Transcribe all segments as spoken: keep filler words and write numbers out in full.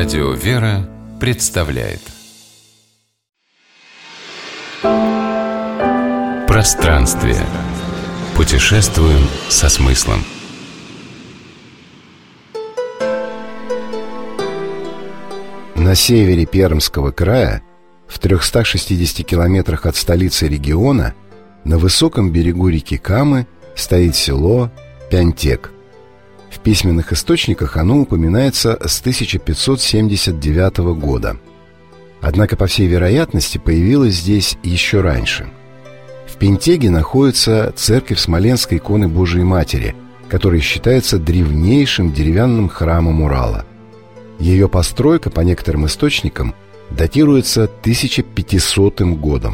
Радио «Вера» представляет Пространствие. Путешествуем со смыслом. На севере Пермского края, в трехстах шестидесяти километрах от столицы региона, на высоком берегу реки Камы стоит село Пянтек. В письменных источниках оно упоминается с тысяча пятьсот семьдесят девятого года. Однако, по всей вероятности, появилось здесь еще раньше. В Пянтеге находится церковь Смоленской иконы Божией Матери, которая считается древнейшим деревянным храмом Урала. Ее постройка, по некоторым источникам, датируется тысяча пятисотым годом.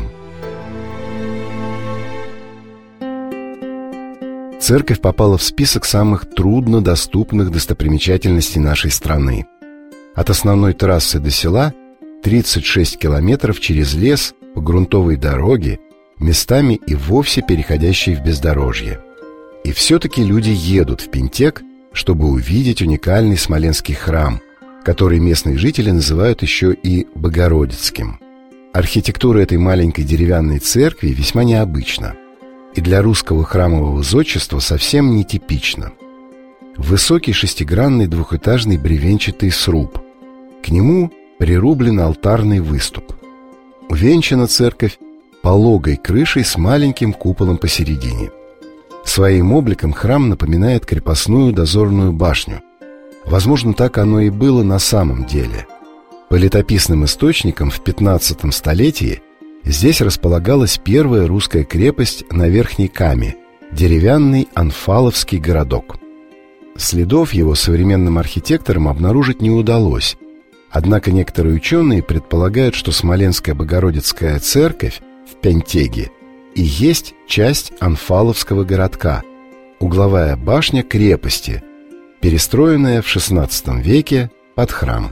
Церковь попала в список самых труднодоступных достопримечательностей нашей страны. От основной трассы до села тридцать шесть километров через лес по грунтовой дороге, местами и вовсе переходящей в бездорожье. И все-таки люди едут в Пянтек, чтобы увидеть уникальный смоленский храм, который местные жители называют еще и Богородицким. Архитектура этой маленькой деревянной церкви весьма необычна и для русского храмового зодчества совсем нетипична. Высокий шестигранный двухэтажный бревенчатый сруб. К нему прирублен алтарный выступ. Увенчана церковь пологой крышей с маленьким куполом посередине. Своим обликом храм напоминает крепостную дозорную башню. Возможно, так оно и было на самом деле. По летописным источникам в пятнадцатом столетии здесь располагалась первая русская крепость на Верхней Каме, деревянный Анфаловский городок. Следов его современным архитекторам обнаружить не удалось, однако некоторые ученые предполагают, что Смоленская Богородицкая церковь в Пянтеге и есть часть Анфаловского городка, угловая башня крепости, перестроенная в шестнадцатом веке под храм.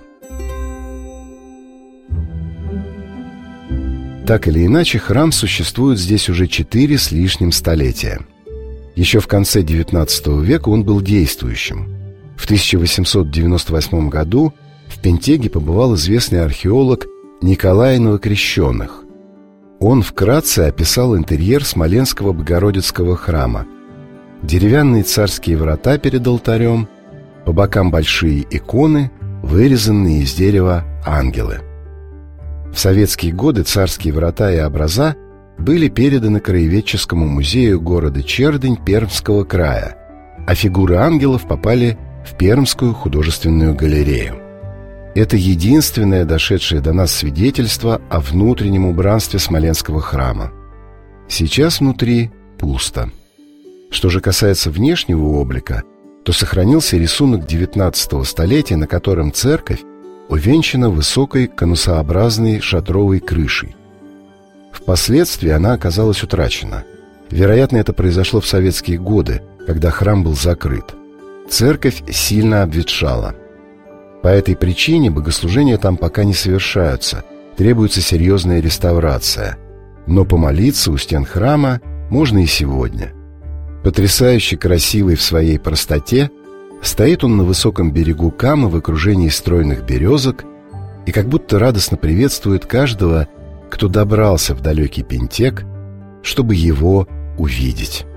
Так или иначе, храм существует здесь уже четыре с лишним столетия. Еще в конце девятнадцатого века он был действующим. В тысяча восемьсот девяносто восьмом году в Пянтеге побывал известный археолог Николай Новокрещенных. Он вкратце описал интерьер Смоленского Богородицкого храма. Деревянные царские врата перед алтарем, по бокам большие иконы, вырезанные из дерева ангелы. В советские годы царские врата и образа были переданы Краеведческому музею города Чердынь Пермского края, а фигуры ангелов попали в Пермскую художественную галерею. Это единственное дошедшее до нас свидетельство о внутреннем убранстве Смоленского храма. Сейчас внутри пусто. Что же касается внешнего облика, то сохранился рисунок девятнадцатого столетия, на котором церковь увенчана высокой конусообразной шатровой крышей. Впоследствии она оказалась утрачена. Вероятно, это произошло в советские годы, когда храм был закрыт. Церковь сильно обветшала. По этой причине богослужения там пока не совершаются, требуется серьезная реставрация. Но помолиться у стен храма можно и сегодня. Потрясающе красивый в своей простоте, стоит он на высоком берегу Камы в окружении стройных березок и как будто радостно приветствует каждого, кто добрался в далекий Пянтек, чтобы его увидеть.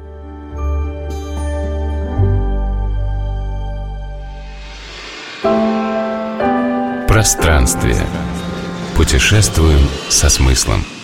Пространствие. Путешествуем со смыслом.